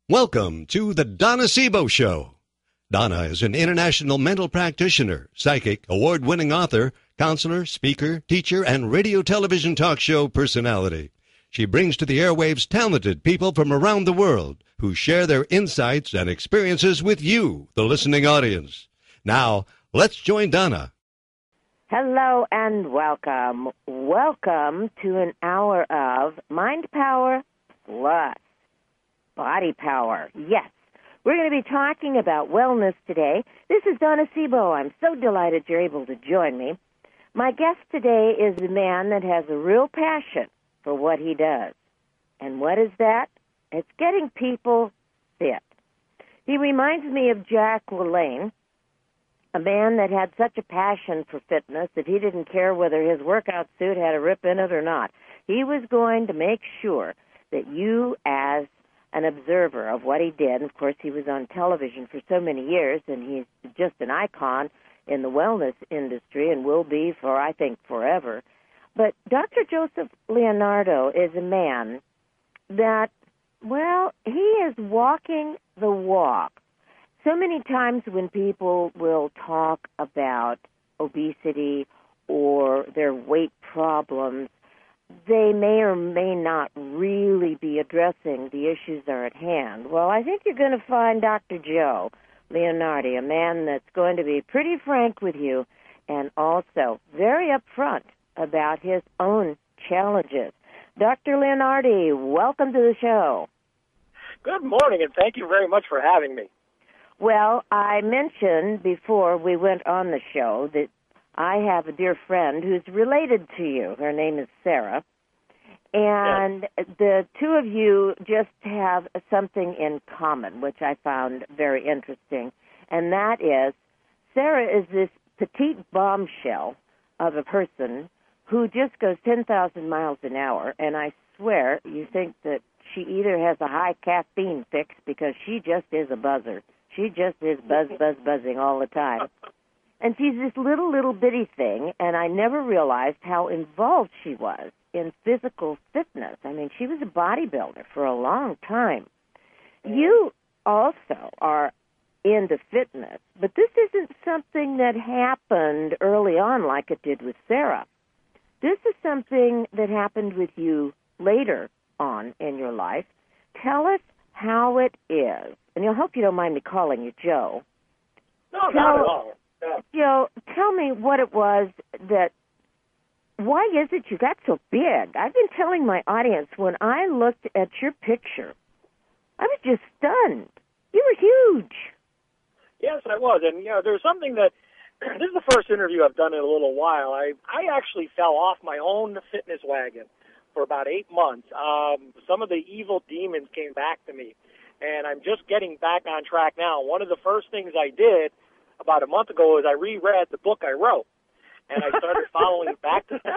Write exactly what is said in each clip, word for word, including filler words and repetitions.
Welcome to the Donna Sebo Show. Donna is an international mental practitioner, psychic, award-winning author, counselor, speaker, teacher, and radio television talk show personality. She brings to the airwaves talented people from around the world who share their insights and experiences with you, the listening audience. Now, let's join Donna. Hello and welcome. Welcome to an hour of Mind Power Plus Body Power. Yes, we're going to be talking about wellness today. This is Donna Sebo. I'm so delighted you're able to join me. My guest today is a man that has a real passion for what he does. And what is that? It's getting people fit. He reminds me of Jack LaLanne, a man that had such a passion for fitness that he didn't care whether his workout suit had a rip in it or not. He was going to make sure that you, as an observer of what he did, and of course he was on television for so many years, and he's just an icon in the wellness industry and will be for, I think, forever. But Doctor Joseph Leonardo is a man that, well, he is walking the walk. So many times when people will talk about obesity or their weight problems, they may or may not really be addressing the issues that are at hand. Well, I think you're going to find Doctor Joe Leonardo, a man that's going to be pretty frank with you and also very upfront about his own challenges. Doctor Leonardo, welcome to the show. Good morning, and thank you very much for having me. Well, I mentioned before we went on the show that I have a dear friend who's related to you. Her name is Sarah. And yes, the two of you just have something in common, which I found very interesting. And that is, Sarah is this petite bombshell of a person who just goes ten thousand miles an hour. And I swear you think that she either has a high caffeine fix because she just is a buzzer. She just is buzz, buzz, buzzing all the time. And she's this little, little bitty thing, and I never realized how involved she was in physical fitness. I mean, she was a bodybuilder for a long time. You also are into fitness, but this isn't something that happened early on like it did with Sarah. This is something that happened with you later on in your life. Tell us how it is. And I hope you don't mind me calling you Joe. No, tell, not at all. Yeah. Joe, tell me what it was that, why is it you got so big? I've been telling my audience, when I looked at your picture, I was just stunned. You were huge. Yes, I was. And, you know, there's something that, this is the first interview I've done in a little while. I, I actually fell off my own fitness wagon for about eight months. Um, some of the evil demons came back to me, and I'm just getting back on track now. One of the first things I did about a month ago is I reread the book I wrote, and I started following back to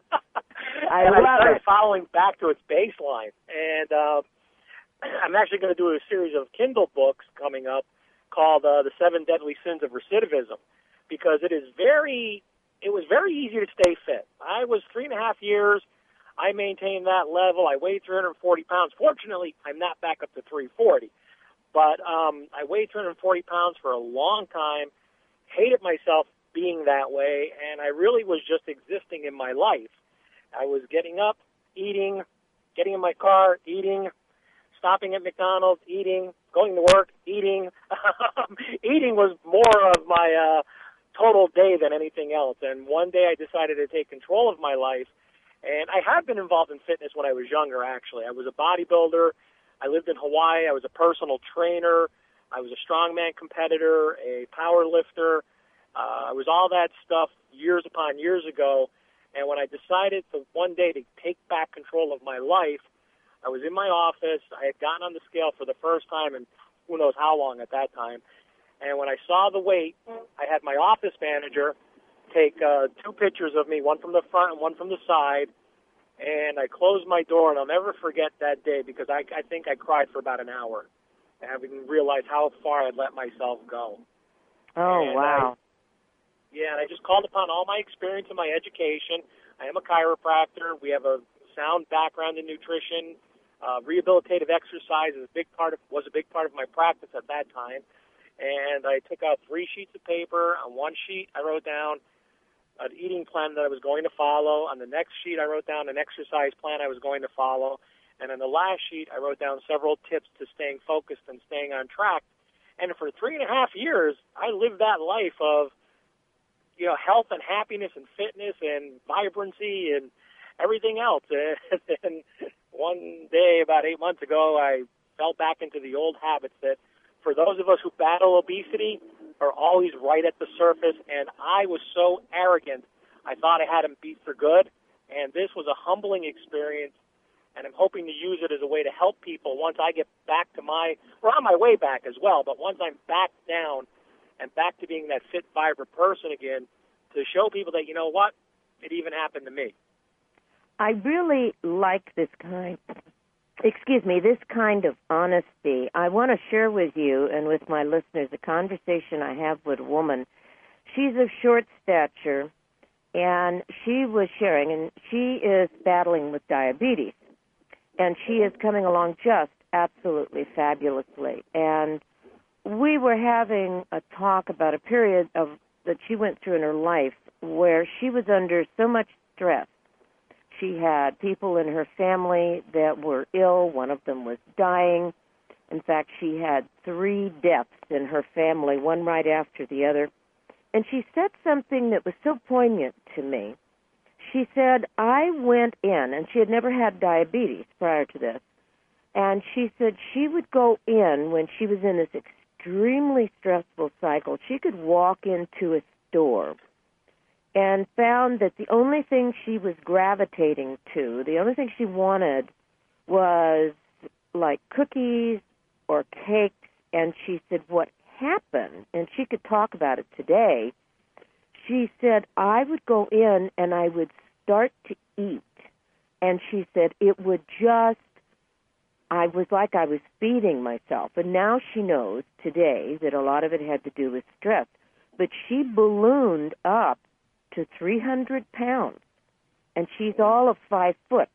I and love I started it. following back to its baseline. And uh, I'm actually going to do a series of Kindle books coming up called uh, The Seven Deadly Sins of Recidivism, because it is very, it was very easy to stay fit. I was three and a half years. I maintained that level. I weighed three hundred forty pounds. Fortunately, I'm not back up to three forty. But um, I weighed three hundred forty pounds for a long time, hated myself being that way, and I really was just existing in my life. I was getting up, eating, getting in my car, eating, stopping at McDonald's, eating, going to work, eating. Eating was more of my uh, total day than anything else. And one day I decided to take control of my life. And I had been involved in fitness when I was younger, actually. I was a bodybuilder. I lived in Hawaii. I was a personal trainer. I was a strongman competitor, a power lifter. Uh, I was all that stuff years upon years ago. And when I decided to one day to take back control of my life, I was in my office. I had gotten on the scale for the first time in who knows how long at that time. And when I saw the weight, I had my office manager take uh, two pictures of me, one from the front and one from the side. And I closed my door, and I'll never forget that day because I, I think I cried for about an hour, having realized how far I'd let myself go. Oh, and wow. I, yeah, and I just called upon all my experience and my education. I am a chiropractor. We have a sound background in nutrition. Uh, rehabilitative exercise is a big part of, was a big part of my practice at that time. And I took out three sheets of paper. On one sheet, I wrote down an eating plan that I was going to follow. On the next sheet, I wrote down an exercise plan I was going to follow. And on the last sheet, I wrote down several tips to staying focused and staying on track. And for three and a half years, I lived that life of, you know, health and happiness and fitness and vibrancy and everything else. And then one day, about eight months ago, I fell back into the old habits that, for those of us who battle obesity, are always right at the surface. And I was so arrogant, I thought I had them beat for good. And this was a humbling experience. And I'm hoping to use it as a way to help people once I get back to my, or on my way back as well, but once I'm back down and back to being that fit, vibrant person again, to show people that, you know what, it even happened to me. I really like this kind, excuse me, this kind of honesty. I want to share with you and with my listeners a conversation I have with a woman. She's of short stature, and she was sharing, and she is battling with diabetes. And she is coming along just absolutely fabulously. And we were having a talk about a period of that she went through in her life where she was under so much stress. She had people in her family that were ill. One of them was dying. In fact, she had three deaths in her family, one right after the other. And she said something that was so poignant to me. She said, I went in, and she had never had diabetes prior to this, and she said she would go in when she was in this extremely stressful cycle. She could walk into a store and found that the only thing she was gravitating to, the only thing she wanted was like cookies or cakes, and she said what happened, and she could talk about it today. She said, I would go in and I would start to eat. And she said, it would just, I was like I was feeding myself. And now she knows today that a lot of it had to do with stress. But she ballooned up to three hundred pounds. And she's all of five foot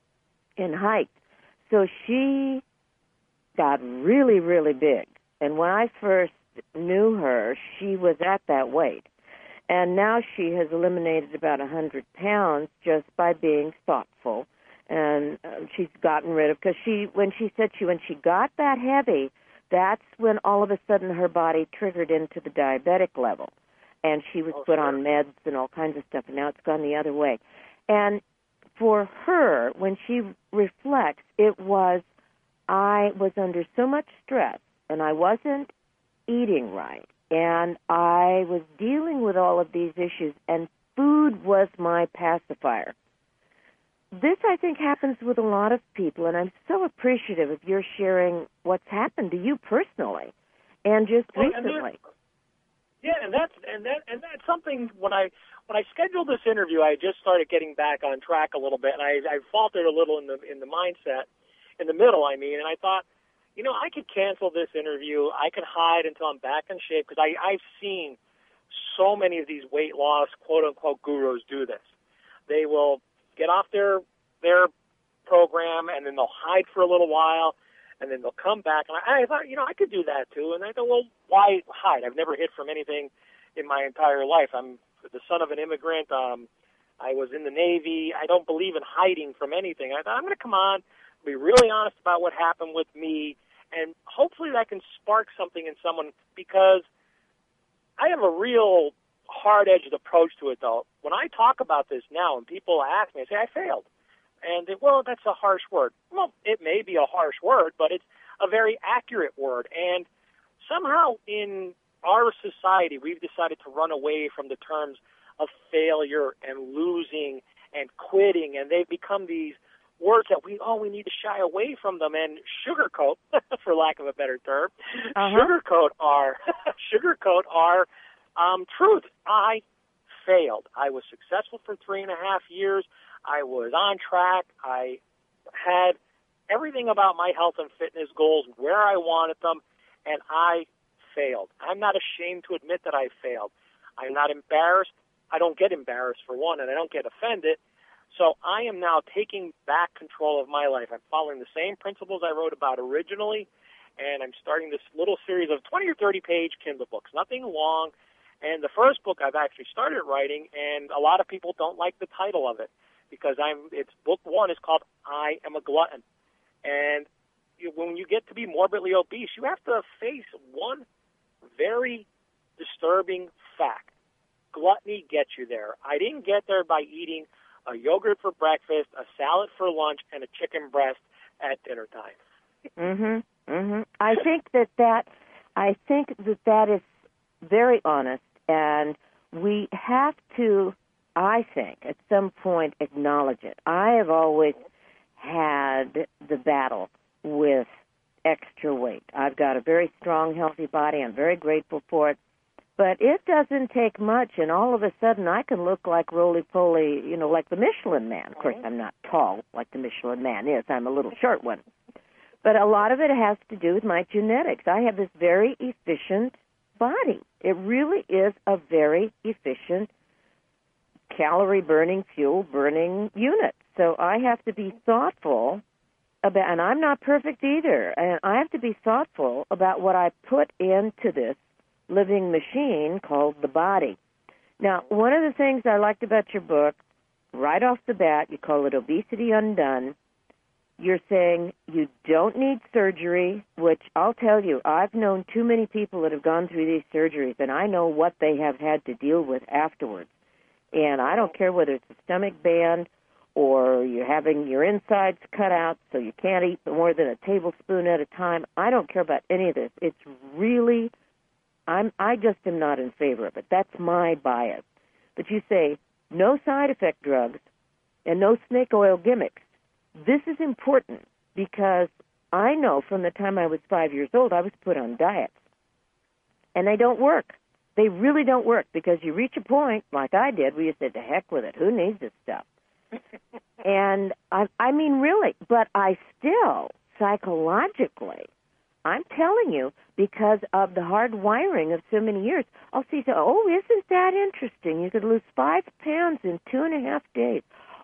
in height. So she got really, really big. And when I first knew her, she was at that weight. And now she has eliminated about one hundred pounds just by being thoughtful. And uh, she's gotten rid of, because she, when she said she, when she got that heavy, that's when all of a sudden her body triggered into the diabetic level. And she was oh, put sure. on meds and all kinds of stuff, and now it's gone the other way. And for her, when she reflects, it was, I was under so much stress, and I wasn't eating right. And I was dealing with all of these issues, and food was my pacifier. This, I think, happens with a lot of people, and I'm so appreciative of your sharing what's happened to you personally, and just well, recently. And yeah, and that's and that and that's something. When I when I scheduled this interview, I just started getting back on track a little bit, and I, I faltered a little in the in the mindset, in the middle. I mean, and I thought, you know, I could cancel this interview. I could hide until I'm back in shape, because I I've seen so many of these weight loss quote unquote gurus do this. They will get off their their program, and then they'll hide for a little while, and then they'll come back. And I, I thought, you know, I could do that too. And I thought, well, why hide? I've never hid from anything in my entire life. I'm the son of an immigrant. Um, I was in the Navy. I don't believe in hiding from anything. I thought, I'm going to come on, be really honest about what happened with me, and hopefully that can spark something in someone, because I have a real hard-edged approach to it, though. When I talk about this now and people ask me, I say, I failed. And, they, well, that's a harsh word. Well, it may be a harsh word, but it's a very accurate word. And somehow in our society, we've decided to run away from the terms of failure and losing and quitting, and they've become these words that we, oh, we need to shy away from them and sugarcoat, for lack of a better term, uh-huh. sugarcoat our, sugarcoat our um, truth. I failed. I was successful for three and a half years. I was on track. I had everything about my health and fitness goals where I wanted them, and I failed. I'm not ashamed to admit that I failed. I'm not embarrassed. I don't get embarrassed, for one, and I don't get offended. So I am now taking back control of my life. I'm following the same principles I wrote about originally, and I'm starting this little series of twenty or thirty page Kindle books, nothing long. And the first book I've actually started writing, and a lot of people don't like the title of it because I'm. It's book one is called I Am a Glutton. And you, when you get to be morbidly obese, you have to face one very disturbing fact. Gluttony gets you there. I didn't get there by eating a yogurt for breakfast, a salad for lunch, and a chicken breast at dinner time. Mhm. Mhm. I think that that I think that that is very honest, and we have to, I think, at some point acknowledge it. I have always had the battle with extra weight. I've got a very strong, healthy body. I'm very grateful for it. But it doesn't take much, and all of a sudden I can look like roly-poly, you know, like the Michelin Man. Of course, I'm not tall like the Michelin Man is. I'm a little short one. But a lot of it has to do with my genetics. I have this very efficient body. It really is a very efficient calorie-burning, fuel-burning unit. So I have to be thoughtful about, and I'm not perfect either, and I have to be thoughtful about what I put into this living machine called the body. Now, one of the things I liked about your book, right off the bat, you call it Obesity Undone. You're saying you don't need surgery, which I'll tell you, I've known too many people that have gone through these surgeries, and I know what they have had to deal with afterwards. And I don't care whether it's a stomach band or you're having your insides cut out so you can't eat more than a tablespoon at a time. I don't care about any of this. It's really, I'm, I just am not in favor of it. That's my bias. But you say no side effect drugs and no snake oil gimmicks. This is important because I know from the time I was five years old, I was put on diets. And they don't work. They really don't work because you reach a point, like I did, where you said, to heck with it. Who needs this stuff? and I, I mean, really, but I still, psychologically, I'm telling you, because of the hard wiring of so many years, I'll see, so, oh, isn't that interesting? You could lose five pounds in two and a half days.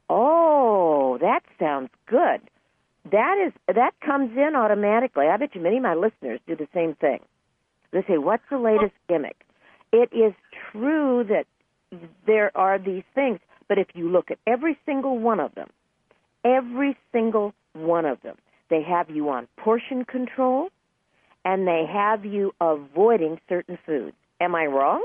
Oh, that sounds good. That is that comes in automatically. I bet you many of my listeners do the same thing. They say, what's the latest gimmick? It is true that there are these things, but if you look at every single one of them, every single one of them, they have you on portion control, and they have you avoiding certain foods. Am I wrong?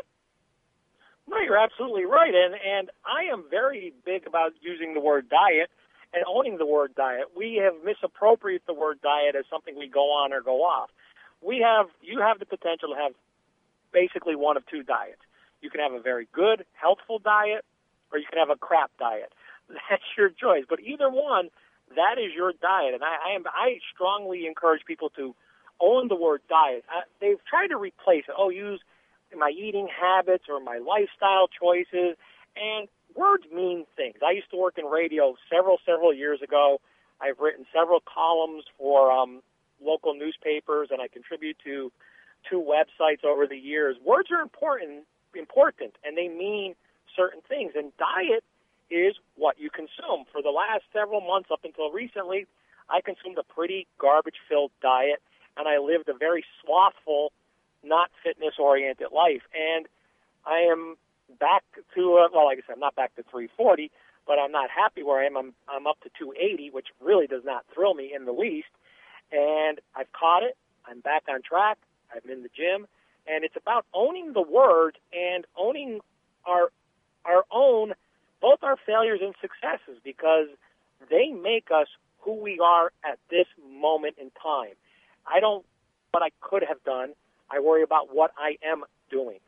No, you're absolutely right, and and I am very big about using the word diet and owning the word diet. We have misappropriated the word diet as something we go on or go off. We have, you have the potential to have basically one of two diets. You can have a very good, healthful diet, or you can have a crap diet. That's your choice. But either one, that is your diet, and I, I am I strongly encourage people to own the word diet. I, they've tried to replace it. Oh, use my eating habits or my lifestyle choices, and words mean things. I used to work in radio several, several years ago. I've written several columns for um, local newspapers, and I contribute to two websites over the years. Words are important, important, and they mean certain things, and diet is what you consume. For the last several months up until recently, I consumed a pretty garbage-filled diet, and I lived a very slothful, not fitness-oriented life. And I am back to, uh, well, like I said, I'm not back to three forty, but I'm not happy where I am. I'm, I'm up to two eighty, which really does not thrill me in the least. And I've caught it. I'm back on track. I'm in the gym. And it's about owning the word and owning our our own, both our failures and successes, because they make us who we are at this moment in time. I don't what I could have done. I worry about what I am doing.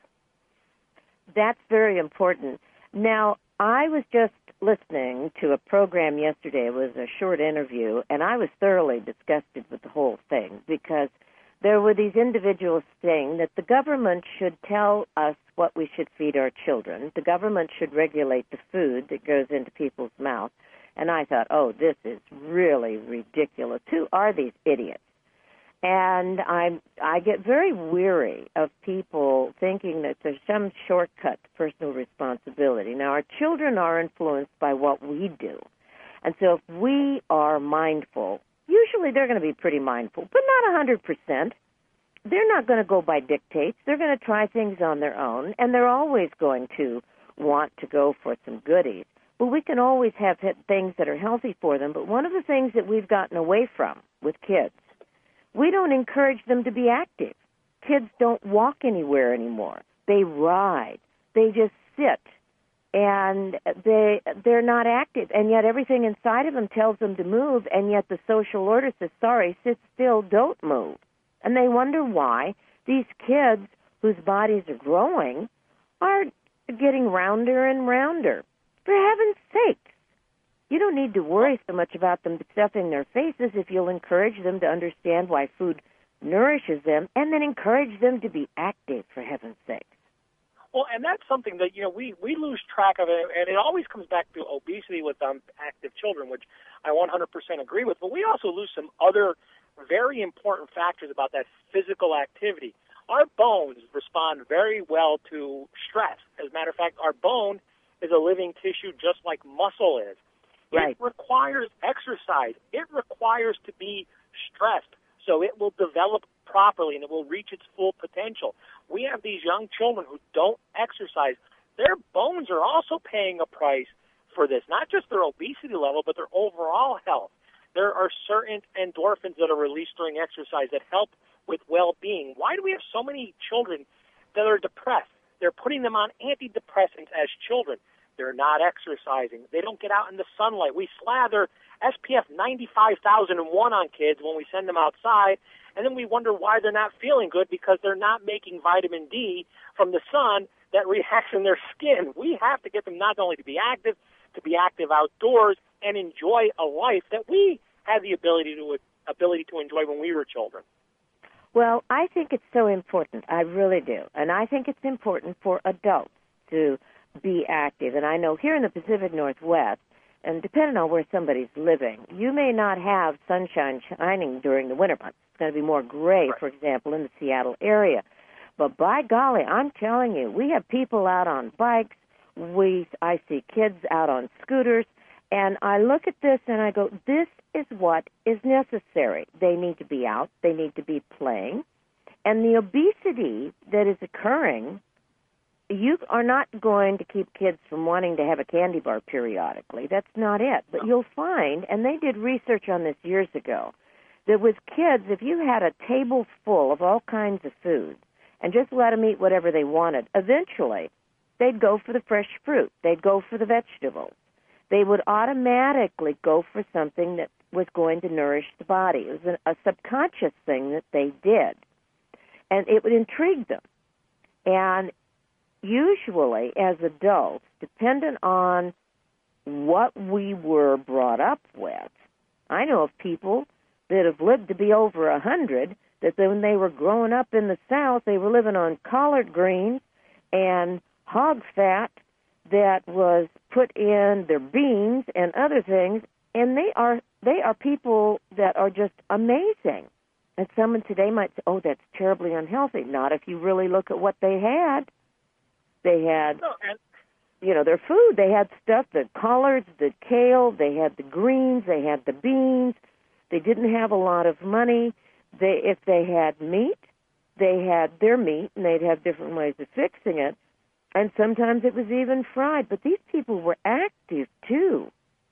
That's very important. Now, I was just listening to a program yesterday. It was a short interview, and I was thoroughly disgusted with the whole thing because there were these individuals saying that the government should tell us what we should feed our children. The government should regulate the food that goes into people's mouths. And I thought, oh, this is really ridiculous. Who are these idiots? And I I get very weary of people thinking that there's some shortcut to personal responsibility. Now, our children are influenced by what we do. And so if we are mindful, usually they're going to be pretty mindful, but not one hundred percent. They're not going to go by dictates. They're going to try things on their own, and they're always going to want to go for some goodies. But we can always have things that are healthy for them. But one of the things that we've gotten away from with kids, we don't encourage them to be active. Kids don't walk anywhere anymore. They ride. They just sit. And they, they're not active. And yet everything inside of them tells them to move, and yet the social order says, sorry, sit still, don't move. And they wonder why these kids whose bodies are growing are getting rounder and rounder. For heaven's sake, you don't need to worry so much about them stuffing their faces if you'll encourage them to understand why food nourishes them, and then encourage them to be active, for heaven's sake. Well, and that's something that, you know, we, we lose track of, it, and it always comes back to obesity with um, active children, which I one hundred percent agree with. But we also lose some other very important factors about that physical activity. Our bones respond very well to stress. As a matter of fact, our bone is a living tissue just like muscle is. Right. It requires exercise. It requires to be stressed so it will develop properly and it will reach its full potential. We have these young children who don't exercise. Their bones are also paying a price for this, not just their obesity level, but their overall health. There are certain endorphins that are released during exercise that help with well-being. Why do we have so many children that are depressed? They're putting them on antidepressants as children. They're not exercising. They don't get out in the sunlight. We slather S P F ninety-five thousand one on kids when we send them outside, and then we wonder why they're not feeling good because they're not making vitamin D from the sun that reacts in their skin. We have to get them not only to be active, to be active outdoors and enjoy a life that we had the ability to ability to enjoy when we were children. Well, I think it's so important. I really do. And I think it's important for adults to be active. And I know here in the Pacific Northwest, and depending on where somebody's living, you may not have sunshine shining during the winter months. It's going to be more gray, right. for example, in the Seattle area. But by golly, I'm telling you, we have people out on bikes. We, I see kids out on scooters. And I look at this and I go, this is what is necessary. They need to be out. They need to be playing. And the obesity that is occurring, you are not going to keep kids from wanting to have a candy bar periodically. That's not it. But you'll find, and they did research on this years ago, that with kids, if you had a table full of all kinds of food and just let them eat whatever they wanted, eventually they'd go for the fresh fruit. They'd go for the vegetables. They would automatically go for something that was going to nourish the body. It was a, a subconscious thing that they did. And it would intrigue them. And usually, as adults, dependent on what we were brought up with, I know of people that have lived to be over a hundred, that when they were growing up in the South, they were living on collard greens and hog fat that was put in their beans and other things, and they are they are people that are just amazing. And someone today might say, oh, that's terribly unhealthy. Not if you really look at what they had. They had, no, and- you know, their food. They had stuff, the collards, the kale, they had the greens, they had the beans. They didn't have a lot of money. They, if they had meat, they had their meat, and they'd have different ways of fixing it. And sometimes it was even fried. But these people were active, too.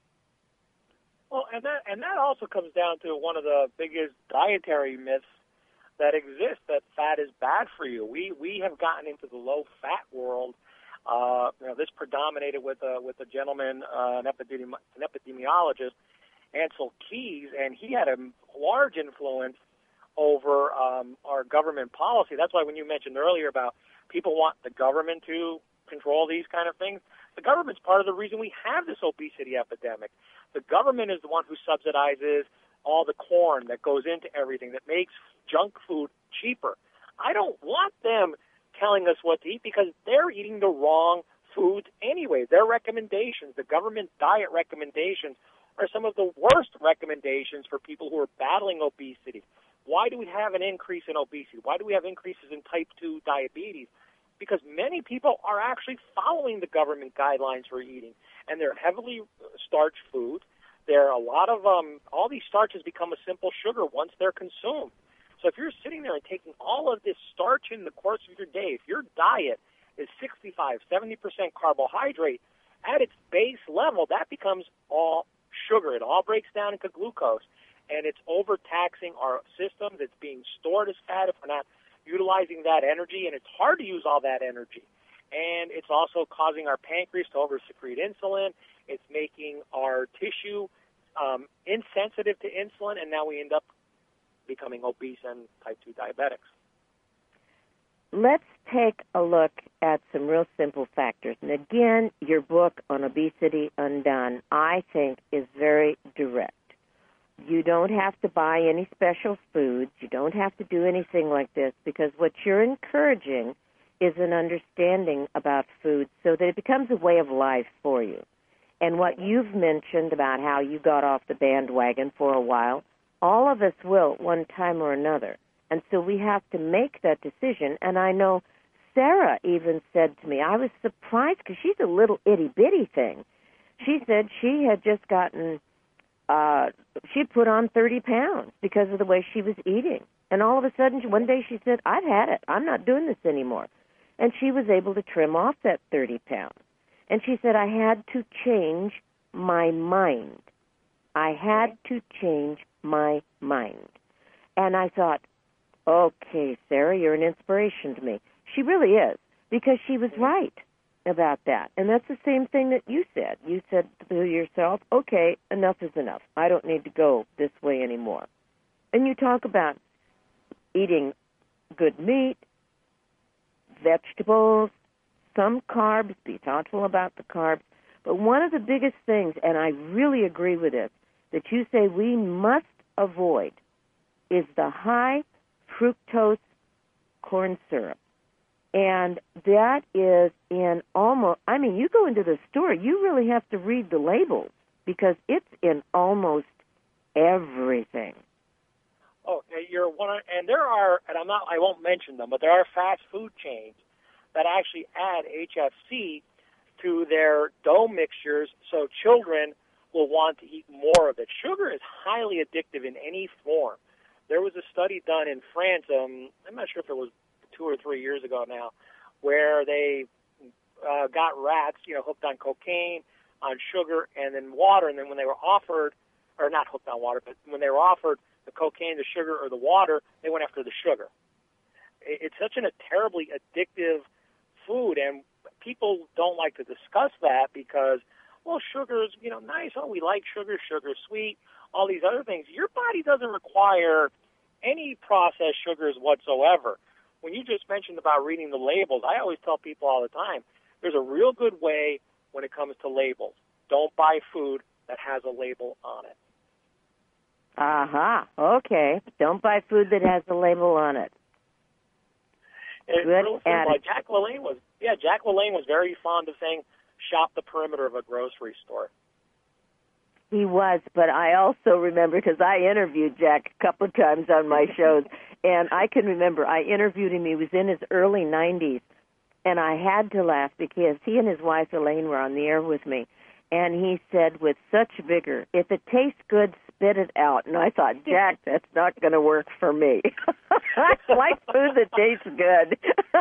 Well, and that and that also comes down to one of the biggest dietary myths that exists, that fat is bad for you. We we have gotten into the low-fat world. Uh, you know, this predominated with a, with a gentleman, uh, an, epidemi- an epidemiologist, Ansel Keys, and he had a large influence over um, our government policy. That's why when you mentioned earlier about people want the government to control these kind of things, the government's part of the reason we have this obesity epidemic. The government is the one who subsidizes all the corn that goes into everything, that makes junk food cheaper. I don't want them telling us what to eat because they're eating the wrong foods anyway. Their recommendations, the government diet recommendations, are some of the worst recommendations for people who are battling obesity. why do we have an increase in obesity? Why do we have increases in type two diabetes? Because many people are actually following the government guidelines for eating, and they're heavily starch food. There are a lot of, um, all these starches become a simple sugar once they're consumed. So if you're sitting there and taking all of this starch in the course of your day, if your diet is sixty-five, seventy percent carbohydrate, at its base level, that becomes all sugar. It all breaks down into glucose, and it's overtaxing our systems. It's being stored as fat if we're not utilizing that energy, and it's hard to use all that energy. And it's also causing our pancreas to over-secrete insulin. It's making our tissue um, insensitive to insulin, and now we end up becoming obese and type two diabetics. Let's take a look at some real simple factors. And again, your book on Obesity Undone, I think, is very direct. You don't have to buy any special foods. You don't have to do anything like this, because what you're encouraging is an understanding about food so that it becomes a way of life for you. And what you've mentioned about how you got off the bandwagon for a while, all of us will at one time or another. And so we have to make that decision. And I know Sarah even said to me, I was surprised because she's a little itty-bitty thing. She said she had just gotten, uh, she put on thirty pounds because of the way she was eating. And all of a sudden, one day she said, I've had it. I'm not doing this anymore. And she was able to trim off that thirty pounds. And she said, I had to change my mind. I had to change my mind. And I thought, okay, Sarah, you're an inspiration to me. She really is, because she was right about that. And that's the same thing that you said. You said to yourself, okay, enough is enough. I don't need to go this way anymore. And you talk about eating good meat, vegetables, some carbs, be thoughtful about the carbs. But one of the biggest things, and I really agree with this, that you say we must avoid is the high fructose corn syrup. And that is in almost, I mean, you go into the store, you really have to read the labels because it's in almost everything. Oh, you're one, of, and there are, and I'm not, I won't mention them, but there are fast food chains that actually add H F C to their dough mixtures so children will want to eat more of it. Sugar is highly addictive in any form. There was a study done in France, um, I'm not sure if it was two or three years ago now, where they uh, got rats, you know, hooked on cocaine, on sugar, and then water, and then when they were offered, or not hooked on water, but when they were offered the cocaine, the sugar, or the water, they went after the sugar. It's such an, a terribly addictive food, and people don't like to discuss that because, well, sugar's, you know, nice. Oh, we like sugar. Sugar's sweet. All these other things. Your body doesn't require any processed sugars whatsoever. When you just mentioned about reading the labels, I always tell people all the time, there's a real good way when it comes to labels. Don't buy food that has a label on it. Aha. Uh-huh. Okay. Don't buy food that has a label on it. It's real simple. Jack LaLanne was, yeah, Jack LaLanne was very fond of saying, shop the perimeter of a grocery store. He was, but I also remember, because I interviewed Jack a couple of times on my shows, and I can remember I interviewed him. He was in his early nineties, and I had to laugh because he and his wife, Elaine, were on the air with me, and he said with such vigor, if it tastes good, spit it out. And I thought, Jack, that's not going to work for me. I like food that tastes good.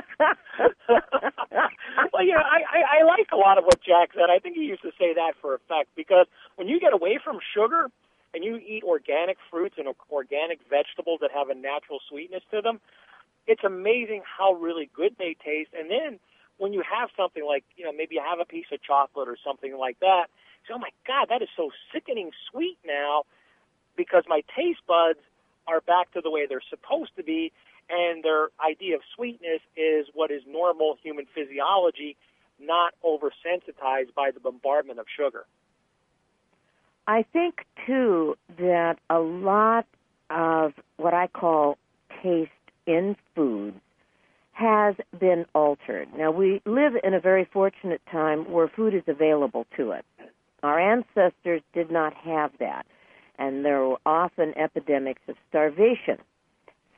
Well, you know, I, I, I like a lot of what Jack said. I think he used to say that for effect, because when you get away from sugar and you eat organic fruits and organic vegetables that have a natural sweetness to them, it's amazing how really good they taste. And then when you have something like, you know, maybe you have a piece of chocolate or something like that, you say, oh, my God, that is so sickening sweet now, because my taste buds are back to the way they're supposed to be, and their idea of sweetness is what is normal human physiology, not oversensitized by the bombardment of sugar. I think, too, that a lot of what I call taste in foods has been altered. Now, we live in a very fortunate time where food is available to us. Our ancestors did not have that, and there were often epidemics of starvation.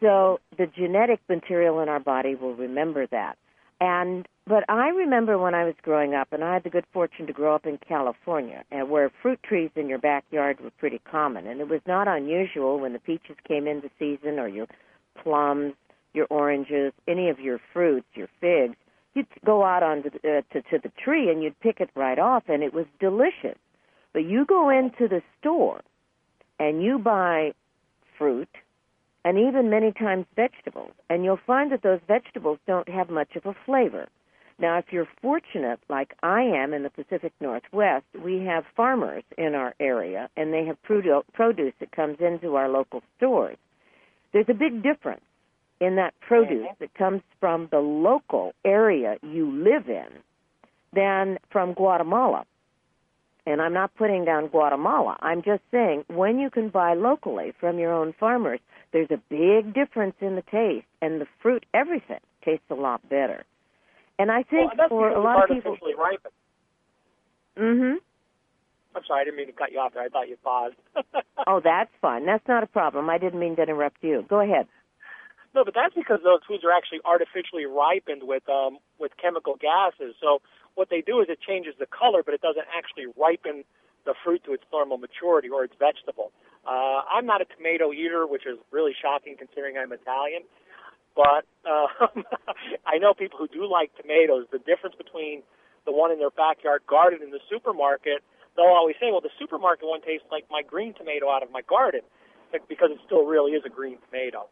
So the genetic material in our body will remember that. And but I remember when I was growing up, and I had the good fortune to grow up in California, and where fruit trees in your backyard were pretty common. And it was not unusual when the peaches came into season, or your plums, your oranges, any of your fruits, your figs. You'd go out onto the, uh, to, to the tree and you'd pick it right off, and it was delicious. But you go into the store and you buy fruit and even many times vegetables, and you'll find that those vegetables don't have much of a flavor. Now, if you're fortunate, like I am in the Pacific Northwest, we have farmers in our area, and they have produce that comes into our local stores. There's a big difference in that produce that comes from the local area you live in than from Guatemala. And I'm not putting down Guatemala. I'm just saying when you can buy locally from your own farmers, there's a big difference in the taste, and the fruit, everything, tastes a lot better. And I think well, for a lot of people... artificially ripened. Mm-hmm. I'm sorry, I didn't mean to cut you off there. I thought you paused. Oh, that's fine. That's not a problem. I didn't mean to interrupt you. Go ahead. No, but that's because those foods are actually artificially ripened with um, with chemical gases. So what they do is it changes the color, but it doesn't actually ripen the fruit to its normal maturity or its vegetable. Uh, I'm not a tomato eater, which is really shocking considering I'm Italian. But uh, I know people who do like tomatoes. The difference between the one in their backyard garden and the supermarket, they'll always say, well, the supermarket one tastes like my green tomato out of my garden, because it still really is a green tomato.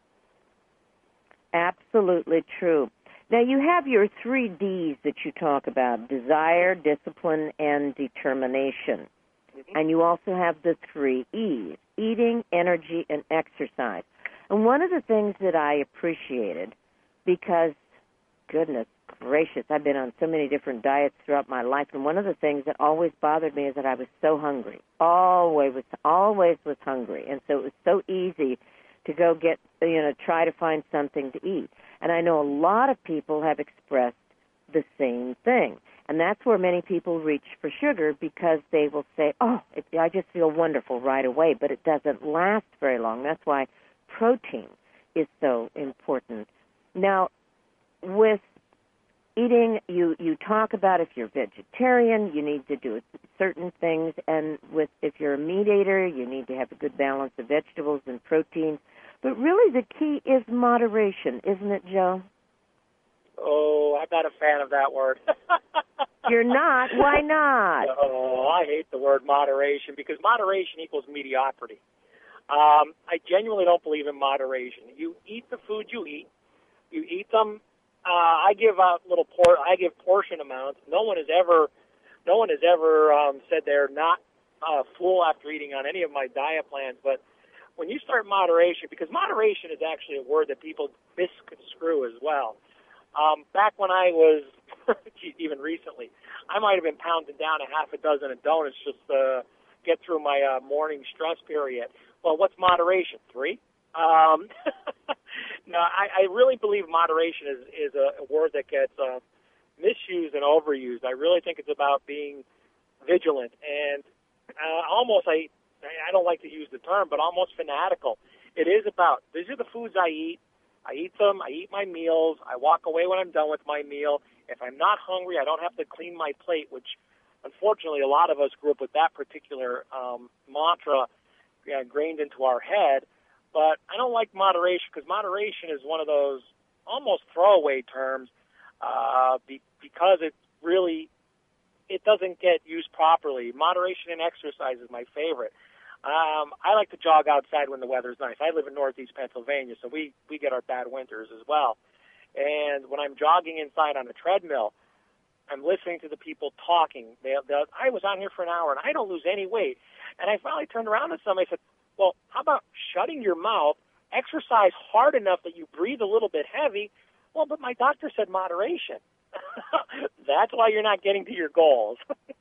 Absolutely true. Now, you have your three D's that you talk about: desire, discipline, and determination. Mm-hmm. And you also have the three E's: eating, energy, and exercise. And one of the things that I appreciated, because, goodness gracious, I've been on so many different diets throughout my life, and one of the things that always bothered me is that I was so hungry. Always was, always was hungry. And so it was so easy to go get, you know, try to find something to eat. And I know a lot of people have expressed the same thing. And that's where many people reach for sugar, because they will say, oh, it, I just feel wonderful right away, but it doesn't last very long. That's why protein is so important. Now, with eating, you, you talk about if you're vegetarian, you need to do certain things, and with if you're a meat eater, you need to have a good balance of vegetables and proteins. But really the key is moderation, isn't it, Joe? Oh, I'm not a fan of that word. You're not? Why not? Oh, I hate the word moderation, because moderation equals mediocrity. Um, I genuinely don't believe in moderation. You eat the food you eat. You eat them. Uh, I give out little por- I give portion amounts. No one has ever, no one has ever um, said they're not uh, full after eating on any of my diet plans. But when you start moderation, because moderation is actually a word that people misconstrue as well. Um, back when I was, even recently, I might have been pounding down a half a dozen of donuts just to get through my uh, morning stress period. Well, what's moderation? Three? Um, no, I, I really believe moderation is, is a, a word that gets uh, misused and overused. I really think it's about being vigilant and uh, almost, I, I don't like to use the term, but almost fanatical. It is about, these are the foods I eat. I eat them. I eat my meals. I walk away when I'm done with my meal. If I'm not hungry, I don't have to clean my plate, which unfortunately a lot of us grew up with that particular um, mantra uh, ingrained into our head. But I don't like moderation, because moderation is one of those almost throwaway terms uh, be, because it really, it doesn't get used properly. Moderation in exercise is my favorite. Um, I like to jog outside when the weather's nice. I live in northeast Pennsylvania, so we, we get our bad winters as well. And when I'm jogging inside on a treadmill, I'm listening to the people talking. They, they, I was on here for an hour, and I don't lose any weight. And I finally turned around to somebody and said, well, how about shutting your mouth, exercise hard enough that you breathe a little bit heavy? Well, but my doctor said moderation. That's why you're not getting to your goals.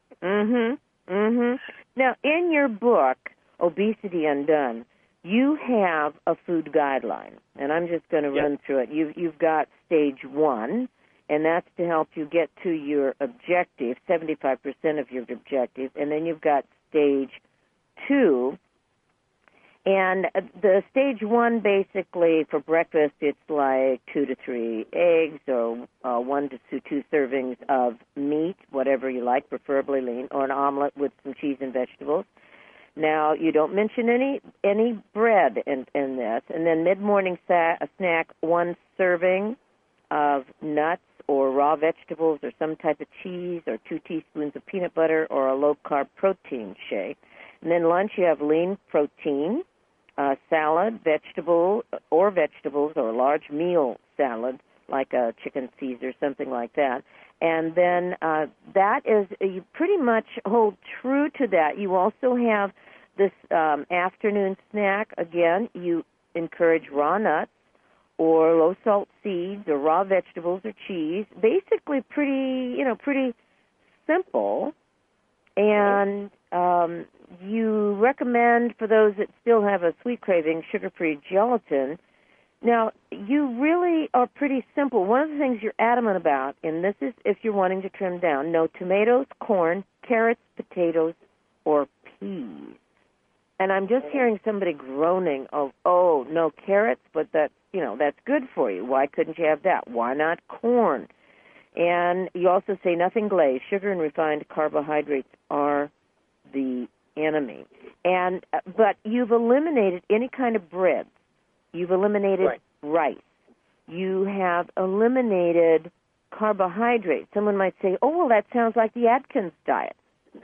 mm-hmm. Mm-hmm. Now, in your book, Obesity Undone, you have a food guideline, and I'm just going to yep. run through it. You've, you've got stage one, and that's to help you get to your objective, seventy-five percent of your objective, and then you've got stage two, And the stage one, basically, for breakfast, it's like two to three eggs or uh, one to two, two servings of meat, whatever you like, preferably lean, or an omelet with some cheese and vegetables. Now, you don't mention any any bread in, in this. And then mid-morning sa- a snack, one serving of nuts or raw vegetables or some type of cheese or two teaspoons of peanut butter or a low-carb protein shake. And then lunch, you have lean protein, uh, salad, vegetable, or vegetables, or a large meal salad, like a chicken Caesar, something like that. And then uh, that is, you pretty much hold true to that. You also have this um, afternoon snack. Again, you encourage raw nuts or low-salt seeds or raw vegetables or cheese. Basically pretty, you know, pretty simple. And um, you recommend, for those that still have a sweet craving, sugar-free gelatin. Now, you really are pretty simple. One of the things you're adamant about, and this is if you're wanting to trim down, no tomatoes, corn, carrots, potatoes, or peas. And I'm just hearing somebody groaning, oh, oh, no carrots, but that, you know, that's good for you. Why couldn't you have that? Why not corn? And you also say nothing glazed. Sugar and refined carbohydrates are the enemy. And uh, but you've eliminated any kind of bread. You've eliminated right. rice. You have eliminated carbohydrates. Someone might say, oh, well, that sounds like the Atkins diet.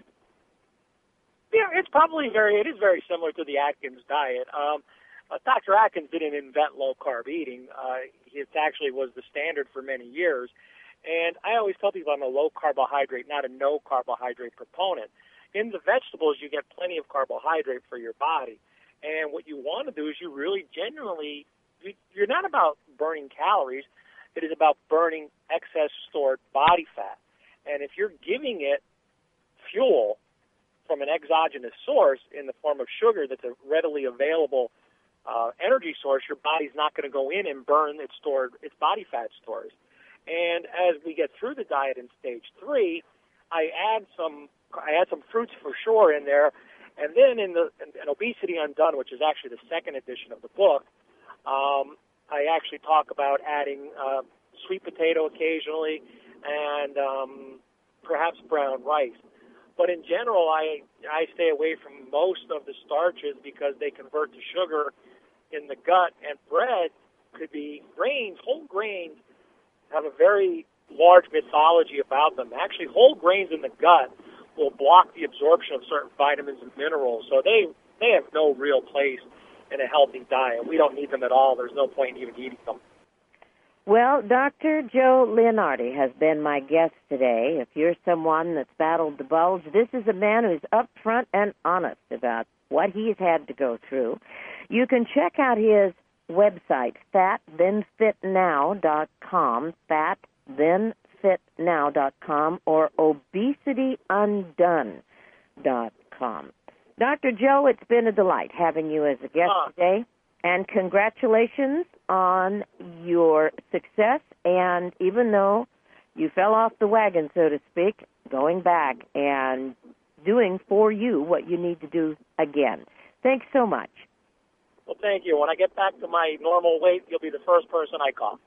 Yeah, it's probably very, it is very similar to the Atkins diet. Um, uh, Doctor Atkins didn't invent low-carb eating. Uh, it actually was the standard for many years. And I always tell people I'm a low-carbohydrate, not a no-carbohydrate proponent. In the vegetables, you get plenty of carbohydrate for your body. And what you want to do is you really genuinely, you're not about burning calories. It is about burning excess stored body fat. And if you're giving it fuel from an exogenous source in the form of sugar that's a readily available uh, energy source, your body's not going to go in and burn its stored, its body fat stores. And as we get through the diet in stage three, I add some, I add some fruits for sure in there. And then in the in, in Obesity Undone, which is actually the second edition of the book, um, I actually talk about adding uh, sweet potato occasionally and um, perhaps brown rice. But in general, I I stay away from most of the starches because they convert to sugar in the gut, and bread could be grains. Whole grains have a very large mythology about them. Actually, whole grains in the gut will block the absorption of certain vitamins and minerals, so they they have no real place in a healthy diet. We don't need them at all. There's no point in even eating them. Well, Doctor Joe Leonardi has been my guest today. If you're someone that's battled the bulge, this is a man who's upfront and honest about what he's had to go through. You can check out his website, fat then fit now dot com, fat then fit now dot com, or obesity undone dot com. Doctor Joe, it's been a delight having you as a guest uh. today. And congratulations on your success, and even though you fell off the wagon, so to speak, going back and doing for you what you need to do again. Thanks so much. Well, thank you. When I get back to my normal weight, you'll be the first person I call.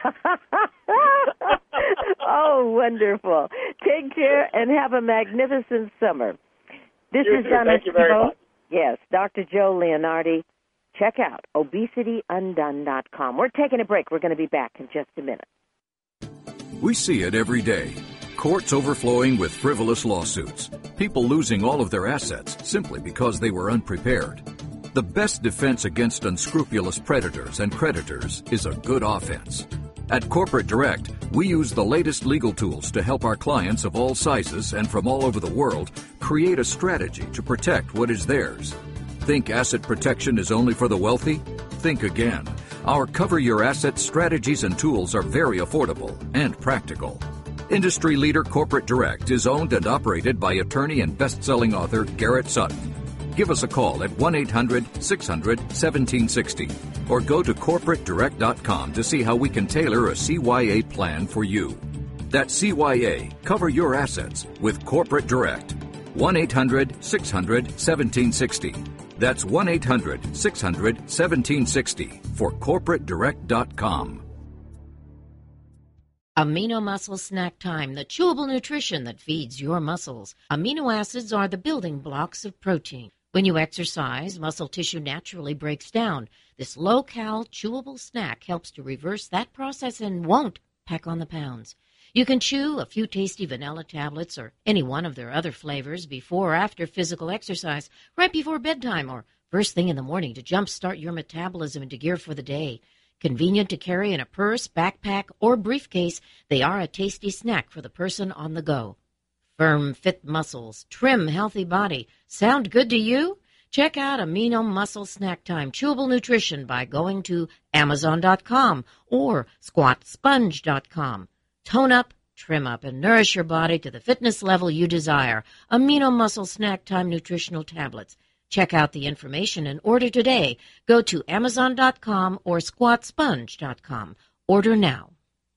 Oh, wonderful. Take care and have a magnificent summer. This you is too. Donna Thank you very Joe. much. Yes, Doctor Joe Leonardi. Check out obesity undone dot com. We're taking a break. We're going to be back in just a minute. We see it every day. Courts overflowing with frivolous lawsuits. People losing all of their assets simply because they were unprepared. The best defense against unscrupulous predators and creditors is a good offense. At Corporate Direct, we use the latest legal tools to help our clients of all sizes and from all over the world create a strategy to protect what is theirs. Think asset protection is only for the wealthy? Think again. Our Cover Your Assets strategies and tools are very affordable and practical. Industry leader Corporate Direct is owned and operated by attorney and best-selling author Garrett Sutton. Give us a call at one eight hundred six hundred seventeen sixty or go to corporate direct dot com to see how we can tailor a C Y A plan for you. That's C Y A, Cover Your Assets with Corporate Direct. one eight hundred six hundred seventeen sixty. That's one eight hundred six hundred one seven six zero for corporate direct dot com. Amino Muscle Snack Time, the chewable nutrition that feeds your muscles. Amino acids are the building blocks of protein. When you exercise, muscle tissue naturally breaks down. This low-cal, chewable snack helps to reverse that process and won't pack on the pounds. You can chew a few tasty vanilla tablets or any one of their other flavors before or after physical exercise, right before bedtime or first thing in the morning to jumpstart your metabolism into gear for the day. Convenient to carry in a purse, backpack, or briefcase, they are a tasty snack for the person on the go. Firm, fit muscles, trim, healthy body. Sound good to you? Check out Amino Muscle Snack Time Chewable Nutrition by going to amazon dot com or squat sponge dot com. Tone up, trim up, and nourish your body to the fitness level you desire. Amino Muscle Snack Time Nutritional Tablets. Check out the information and order today. Go to amazon dot com or squat sponge dot com. Order now.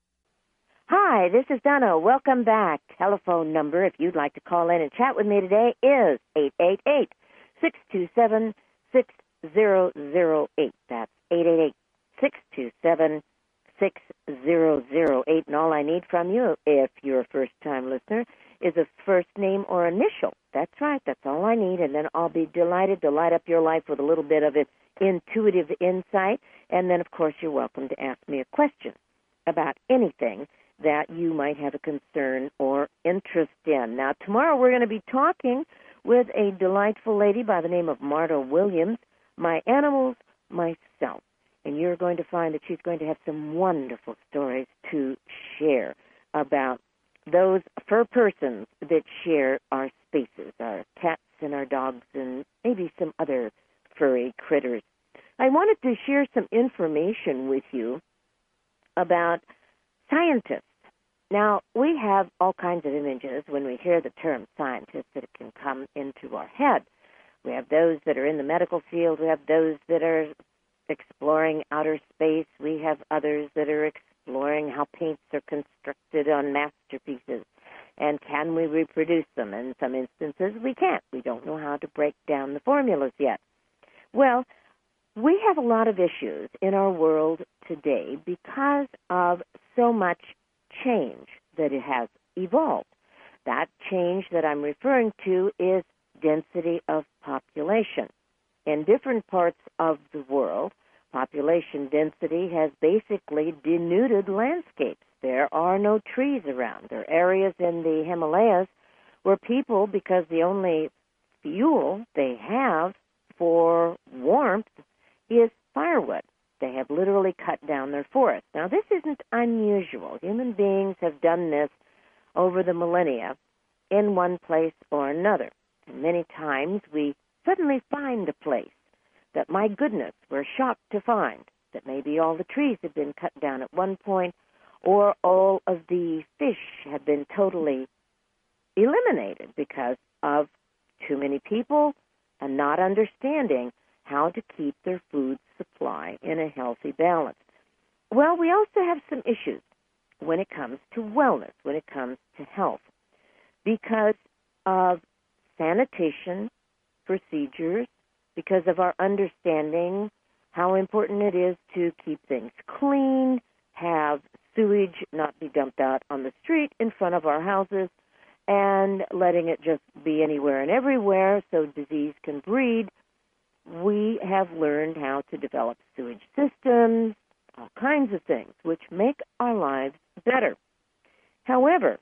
Hi, this is Donna. Welcome back. Telephone number, if you'd like to call in and chat with me today, is eight eight eight, six two seven, six zero zero eight. That's eight eight eight, six two seven, six zero zero eight. And all I need from you, if you're a first-time listener, is a first name or initial. That's right. That's all I need. And then I'll be delighted to light up your life with a little bit of intuitive insight. And then, of course, you're welcome to ask me a question about anything that you might have a concern or interest in. Now, tomorrow we're going to be talking with a delightful lady by the name of Marta Williams, My Animals, Myself. And you're going to find that she's going to have some wonderful stories to share about those fur persons that share our spaces, our cats and our dogs and maybe some other furry critters. I wanted to share some information with you about scientists. Now, we have all kinds of images when we hear the term scientist that it can come into our head. We have those that are in the medical field. We have those that are exploring outer space. We have others that are exploring how paints are constructed on masterpieces, and can we reproduce them? In some instances, we can't. We don't know how to break down the formulas yet. Well, we have a lot of issues in our world today because of so much change that it has evolved. That change that I'm referring to is density of population. In different parts of the world, population density has basically denuded landscapes. There are no trees around. There are areas in the Himalayas where people, because the only fuel they have for warmth is firewood, they have literally cut down their forests. Now, this isn't unusual. Human beings have done this over the millennia in one place or another. And many times we suddenly find a place that, my goodness, we're shocked to find that maybe all the trees have been cut down at one point, or all of the fish have been totally eliminated because of too many people and not understanding how to keep their food supply in a healthy balance. Well, we also have some issues when it comes to wellness, when it comes to health, because of sanitation procedures, because of our understanding how important it is to keep things clean, have sewage not be dumped out on the street in front of our houses, and letting it just be anywhere and everywhere so disease can breed. We have learned how to develop sewage systems, all kinds of things, which make our lives better. However,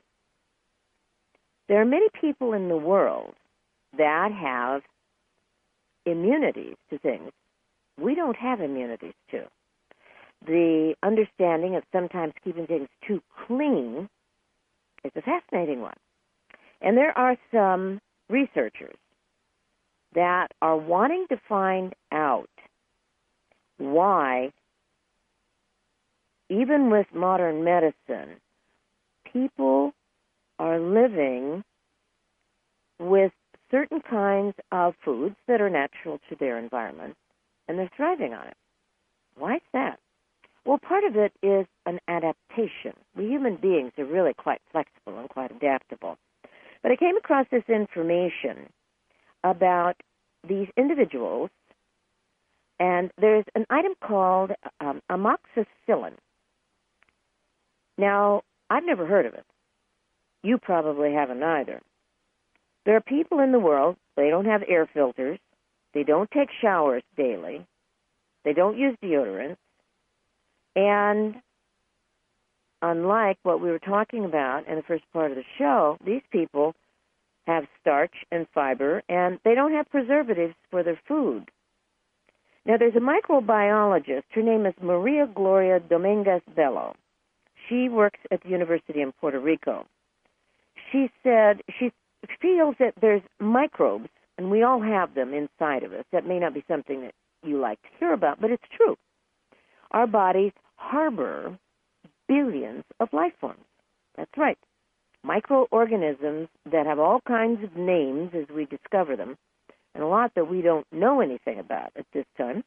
there are many people in the world that have immunities to things we don't have immunities to. The understanding of sometimes keeping things too clean is a fascinating one. And there are some researchers that are wanting to find out why, even with modern medicine, people are living with certain kinds of foods that are natural to their environment, and they're thriving on it. Why is that? Well, part of it is an adaptation. We human beings are really quite flexible and quite adaptable. But I came across this information about these individuals, and there's an item called um, amoxicillin. Now, I've never heard of it. You probably haven't either. There are people in the world, they don't have air filters, they don't take showers daily, they don't use deodorants, and unlike what we were talking about in the first part of the show, these people have starch and fiber, and they don't have preservatives for their food. Now, there's a microbiologist. Her name is Maria Gloria Dominguez Bello. She works at the University in Puerto Rico. She said she feels that there's microbes, and we all have them inside of us. That may not be something that you like to hear about, but it's true. Our bodies harbor billions of life forms. That's right. Microorganisms that have all kinds of names as we discover them, and a lot that we don't know anything about at this time.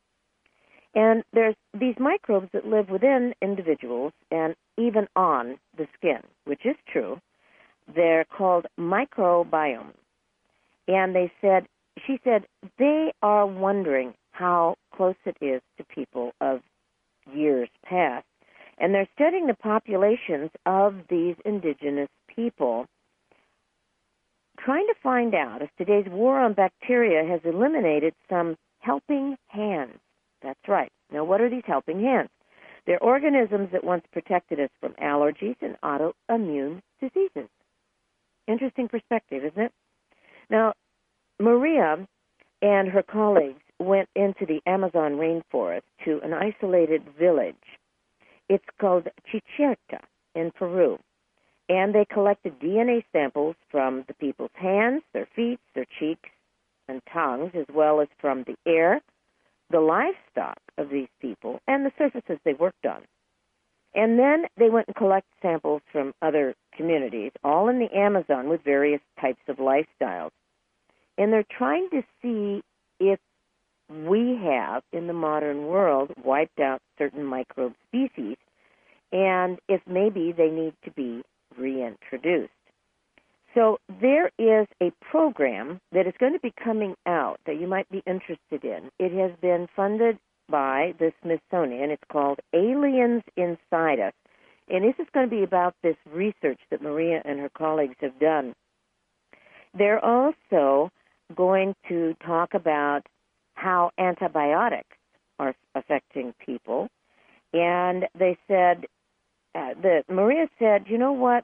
And there's these microbes that live within individuals and even on the skin, which is true. They're called microbiomes. And they said, she said, they are wondering how close it is to people of years past. And they're studying the populations of these indigenous people, trying to find out if today's war on bacteria has eliminated some helping hands. That's right. Now, what are these helping hands? They're organisms that once protected us from allergies and autoimmune diseases. Interesting perspective, isn't it? Now, Maria and her colleagues went into the Amazon rainforest to an isolated village. It's called Chichirta in Peru. And they collected D N A samples from the people's hands, their feet, their cheeks, and tongues, as well as from the air, the livestock of these people, and the surfaces they worked on. And then they went and collected samples from other communities, all in the Amazon with various types of lifestyles. And they're trying to see if we have, in the modern world, wiped out certain microbe species, and if maybe they need to be reintroduced. So there is a program that is going to be coming out that you might be interested in. It has been funded by the Smithsonian. It's called Aliens Inside Us. And this is going to be about this research that Maria and her colleagues have done. They're also going to talk about how antibiotics are affecting people. And they said, uh, the, Maria said, you know what?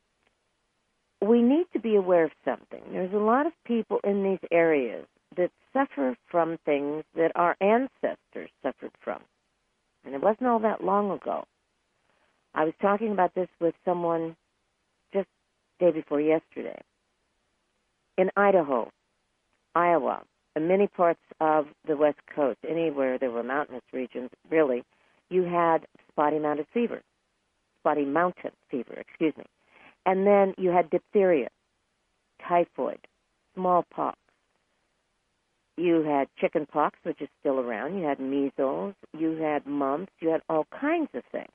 We need to be aware of something. There's a lot of people in these areas that suffer from things that our ancestors suffered from. And it wasn't all that long ago. I was talking about this with someone just the day before yesterday. In Idaho, Iowa, and many parts of the West Coast, anywhere there were mountainous regions, really, you had spotty mountain fever, spotty mountain fever, excuse me. And then you had diphtheria, typhoid, smallpox. You had chicken pox, which is still around. You had measles. You had mumps. You had all kinds of things.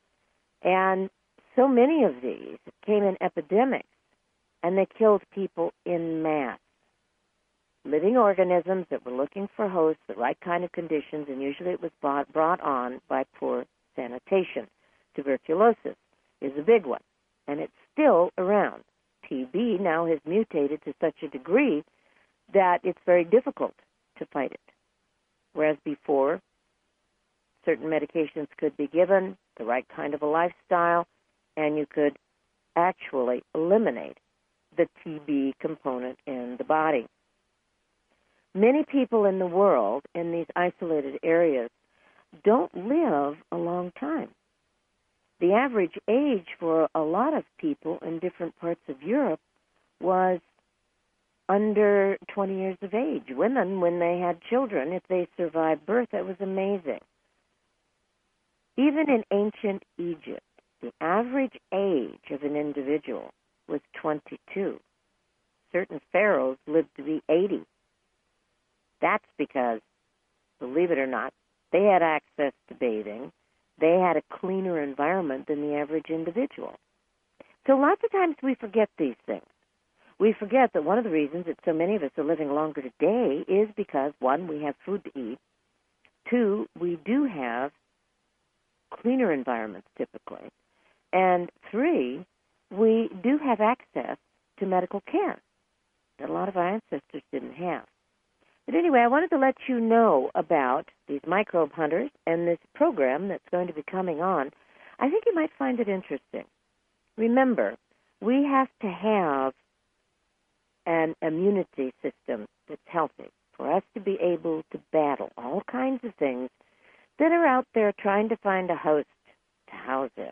And so many of these came in epidemics, and they killed people in mass. Living organisms that were looking for hosts, the right kind of conditions, and usually it was brought, brought on by poor sanitation. Tuberculosis is a big one, and it's still around. T B now has mutated to such a degree that it's very difficult to fight it. Whereas before, certain medications could be given, the right kind of a lifestyle, and you could actually eliminate the T B component in the body. Many people in the world, in these isolated areas, don't live a long time. The average age for a lot of people in different parts of Europe was under twenty years of age. Women, when they had children, if they survived birth, that was amazing. Even in ancient Egypt, the average age of an individual was twenty-two. Certain pharaohs lived to be eighty. That's because, believe it or not, they had access to bathing. They had a cleaner environment than the average individual. So lots of times we forget these things. we forget that one of the reasons that so many of us are living longer today is because, one, we have food to eat. Two, we do have cleaner environments typically. And three, we do have access to medical care that a lot of our ancestors didn't have. But anyway, I wanted to let you know about these microbe hunters and this program that's going to be coming on. I think you might find it interesting. Remember, we have to have an immunity system that's healthy for us to be able to battle all kinds of things that are out there trying to find a host to house in.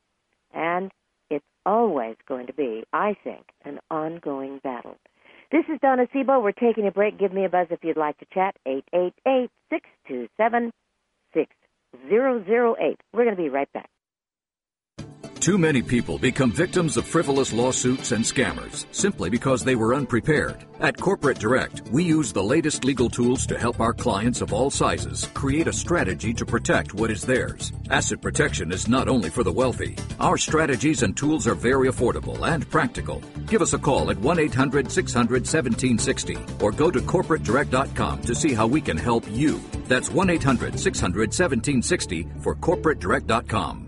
And it's always going to be, I think, an ongoing battle. This is Donna Sebo. We're taking a break. Give me a buzz if you'd like to chat. eight eight eight, six two seven, six zero zero eight. We're going to be right back. Too many people become victims of frivolous lawsuits and scammers simply because they were unprepared. At Corporate Direct, we use the latest legal tools to help our clients of all sizes create a strategy to protect what is theirs. Asset protection is not only for the wealthy. Our strategies and tools are very affordable and practical. Give us a call at one eight hundred, six hundred, seventeen sixty or go to corporate direct dot com to see how we can help you. That's one eight hundred, six hundred, seventeen sixty for corporate direct dot com.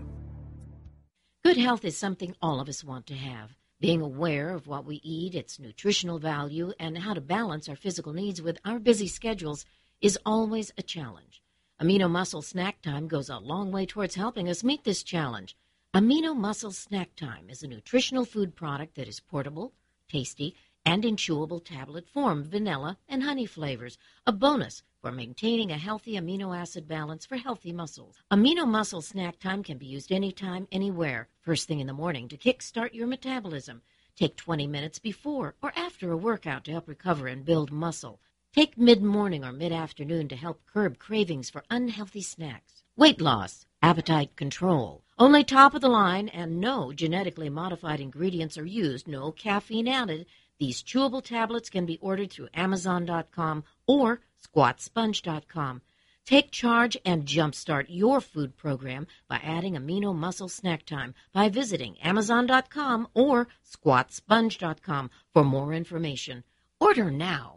Good health is something all of us want to have. Being aware of what we eat, its nutritional value, and how to balance our physical needs with our busy schedules is always a challenge. Amino Muscle Snack Time goes a long way towards helping us meet this challenge. Amino Muscle Snack Time is a nutritional food product that is portable, tasty, and in chewable tablet form, vanilla and honey flavors, a bonus for maintaining a healthy amino acid balance for healthy muscles. Amino Muscle Snack Time can be used anytime, anywhere, first thing in the morning to kickstart your metabolism. Take twenty minutes before or after a workout to help recover and build muscle. Take mid-morning or mid-afternoon to help curb cravings for unhealthy snacks. Weight loss, appetite control. Only top-of-the-line and no genetically modified ingredients are used, no caffeine added. These chewable tablets can be ordered through amazon dot com or squat sponge dot com. Take charge and jumpstart your food program by adding Amino Muscle Snack Time by visiting amazon dot com or squat sponge dot com for more information. Order now.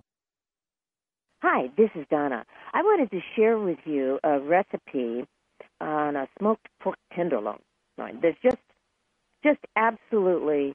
Hi, this is Donna. I wanted to share with you a recipe on a smoked pork tenderloin. There's just, just absolutely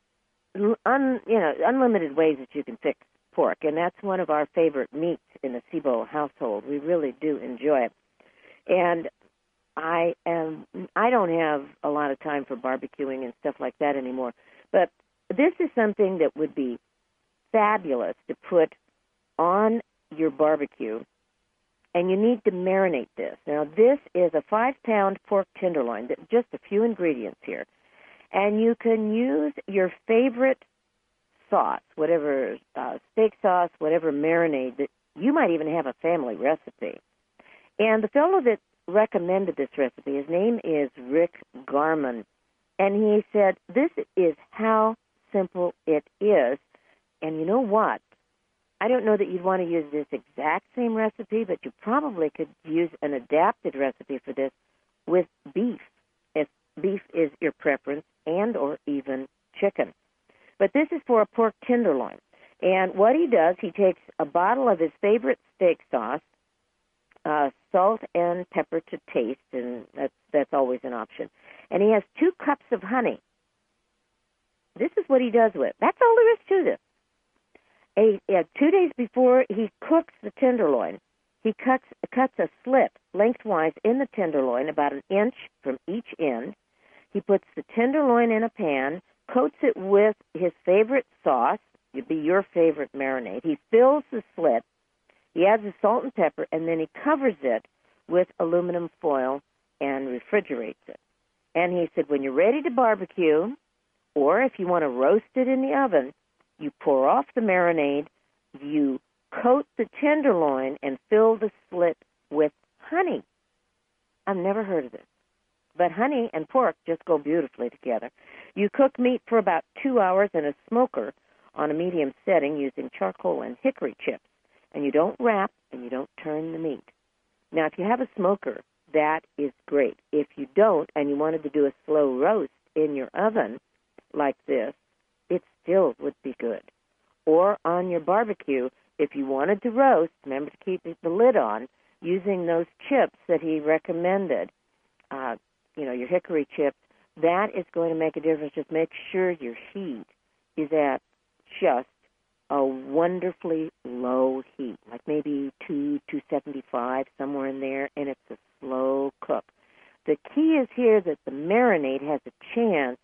Un, you know, unlimited ways that you can fix pork, and that's one of our favorite meats in the Sebo household. We really do enjoy it. And I am, I don't have a lot of time for barbecuing and stuff like that anymore, but this is something that would be fabulous to put on your barbecue, and you need to marinate this. Now, this is a five-pound pork tenderloin, just a few ingredients here. And you can use your favorite sauce, whatever uh, steak sauce, whatever marinade. That you might even have a family recipe. And the fellow that recommended this recipe, his name is Rick Garman. And he said, this is how simple it is. And you know what? I don't know that you'd want to use this exact same recipe, but you probably could use an adapted recipe for this with beef, if beef is your preference, and or even chicken. But this is for a pork tenderloin. And what he does, he takes a bottle of his favorite steak sauce, uh, salt and pepper to taste, and that's, that's always an option. And he has two cups of honey. This is what he does with it. That's all there is to this. A, a, two days before he cooks the tenderloin, he cuts, cuts a slit lengthwise in the tenderloin, about an inch from each end. He puts the tenderloin in a pan, coats it with his favorite sauce, it'd be your favorite marinade. He fills the slit, he adds the salt and pepper, and then he covers it with aluminum foil and refrigerates it. And he said, when you're ready to barbecue, or if you want to roast it in the oven, you pour off the marinade, you coat the tenderloin, and fill the slit with honey. I've never heard of this. But honey and pork just go beautifully together. You cook meat for about two hours in a smoker on a medium setting using charcoal and hickory chips. And you don't wrap and you don't turn the meat. Now, if you have a smoker, that is great. If you don't and you wanted to do a slow roast in your oven like this, it's still would be good. Or on your barbecue, if you wanted to roast, remember to keep the lid on, using those chips that he recommended, uh, you know, your hickory chips, that is going to make a difference. Just make sure your heat is at just a wonderfully low heat, like maybe two, two seventy-five, somewhere in there, and it's a slow cook. The key is here that the marinade has a chance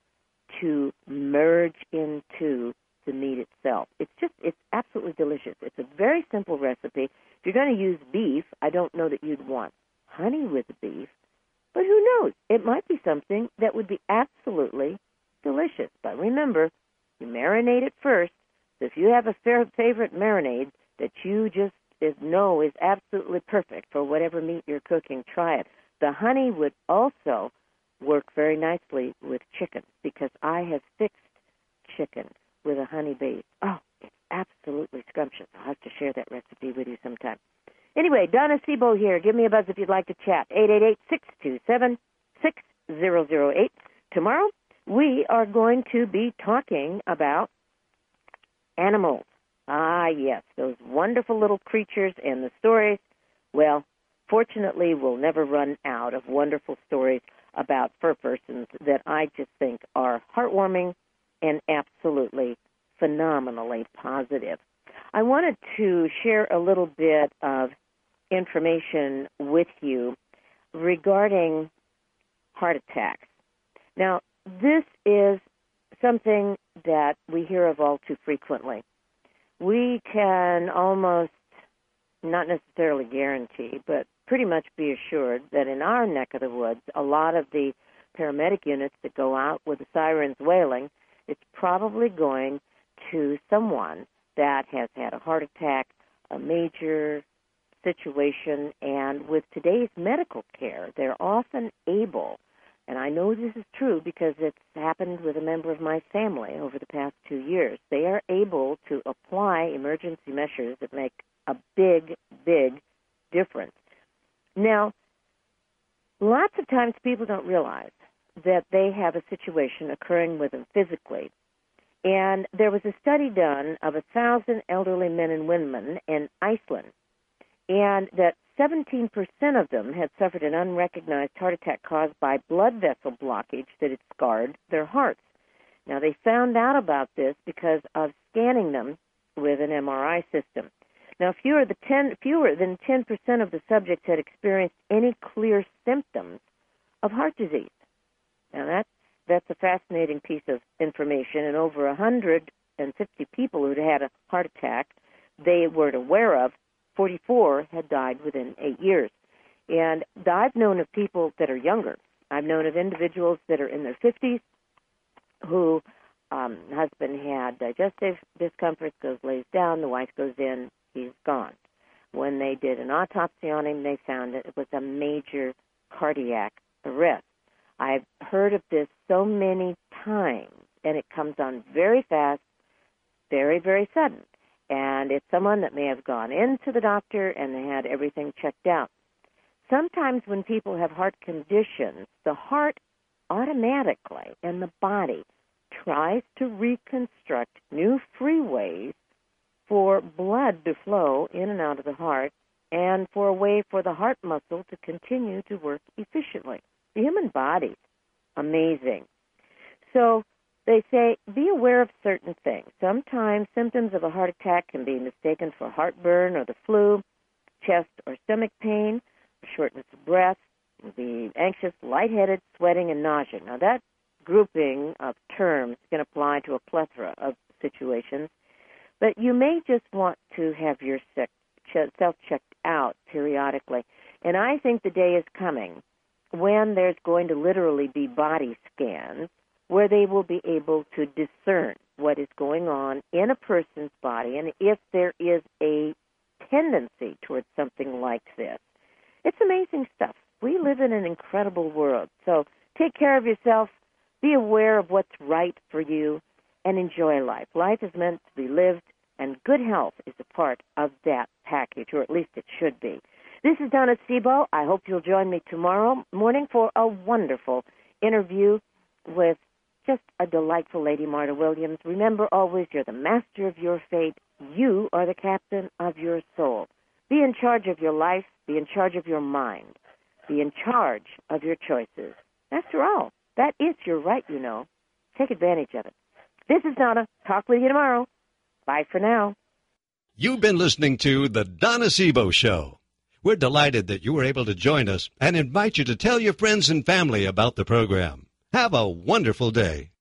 to merge into the meat itself. It's just, it's absolutely delicious. It's a very simple recipe. If you're going to use beef, I don't know that you'd want honey with the beef, but who knows? It might be something that would be absolutely delicious. But remember, you marinate it first. So if you have a fair favorite marinade that you just is, know is absolutely perfect for whatever meat you're cooking, try it. The honey would also work very nicely with chicken, because I have fixed chicken with a honey base. Oh, it's absolutely scrumptious. I'll have to share that recipe with you sometime. Anyway, Donna Sebo here. Give me a buzz if you'd like to chat. eight eight eight, six two seven, six zero zero eight. Tomorrow, we are going to be talking about animals. Ah, yes, those wonderful little creatures and the stories. Well, fortunately, we'll never run out of wonderful stories about fur persons that I just think are heartwarming and absolutely phenomenally positive. I wanted to share a little bit of information with you regarding heart attacks. Now, this is something that we hear of all too frequently. We can almost, not necessarily guarantee, but pretty much be assured that in our neck of the woods, a lot of the paramedic units that go out with the sirens wailing, it's probably going to someone that has had a heart attack, a major situation, and with today's medical care, they're often able, and I know this is true because it's happened with a member of my family over the past two years, they are able to apply emergency measures that make a big, big difference. Now, lots of times people don't realize that they have a situation occurring with them physically. And there was a study done of a thousand elderly men and women in Iceland, and that seventeen percent of them had suffered an unrecognized heart attack caused by blood vessel blockage that had scarred their hearts. Now, they found out about this because of scanning them with an M R I system. Now, fewer, the ten, fewer than ten percent of the subjects had experienced any clear symptoms of heart disease. Now, that's, that's a fascinating piece of information, and over one hundred fifty people who'd had a heart attack they weren't aware of, forty-four had died within eight years. And I've known of people that are younger. I've known of individuals that are in their fifties who um, husband had digestive discomfort, goes, lays down, the wife goes in, he's gone. When they did an autopsy on him, they found that it was a major cardiac arrest. I've heard of this so many times, and it comes on very fast, very, very sudden. And it's someone that may have gone into the doctor and they had everything checked out. Sometimes when people have heart conditions, the heart automatically and the body tries to reconstruct new freeways for blood to flow in and out of the heart and for a way for the heart muscle to continue to work efficiently. The human body's amazing. So they say be aware of certain things. Sometimes symptoms of a heart attack can be mistaken for heartburn or the flu, chest or stomach pain, shortness of breath, be anxious, lightheaded, sweating, and nausea. Now, that grouping of terms can apply to a plethora of situations, but you may just want to have yourself checked out periodically. And I think the day is coming when there's going to literally be body scans where they will be able to discern what is going on in a person's body and if there is a tendency towards something like this. It's amazing stuff. We live in an incredible world. So take care of yourself, be aware of what's right for you, and enjoy life. Life is meant to be lived, and good health is a part of that package, or at least it should be. This is Donna Sebo. I hope you'll join me tomorrow morning for a wonderful interview with Just a delightful lady, Marta Williams. Remember always, you're the master of your fate. You are the captain of your soul. Be in charge of your life. Be in charge of your mind. Be in charge of your choices. After all, that is your right, you know. Take advantage of it. This is Donna. Talk with you tomorrow. Bye for now. You've been listening to The Donna Sebo Show. We're delighted that you were able to join us and invite you to tell your friends and family about the program. Have a wonderful day.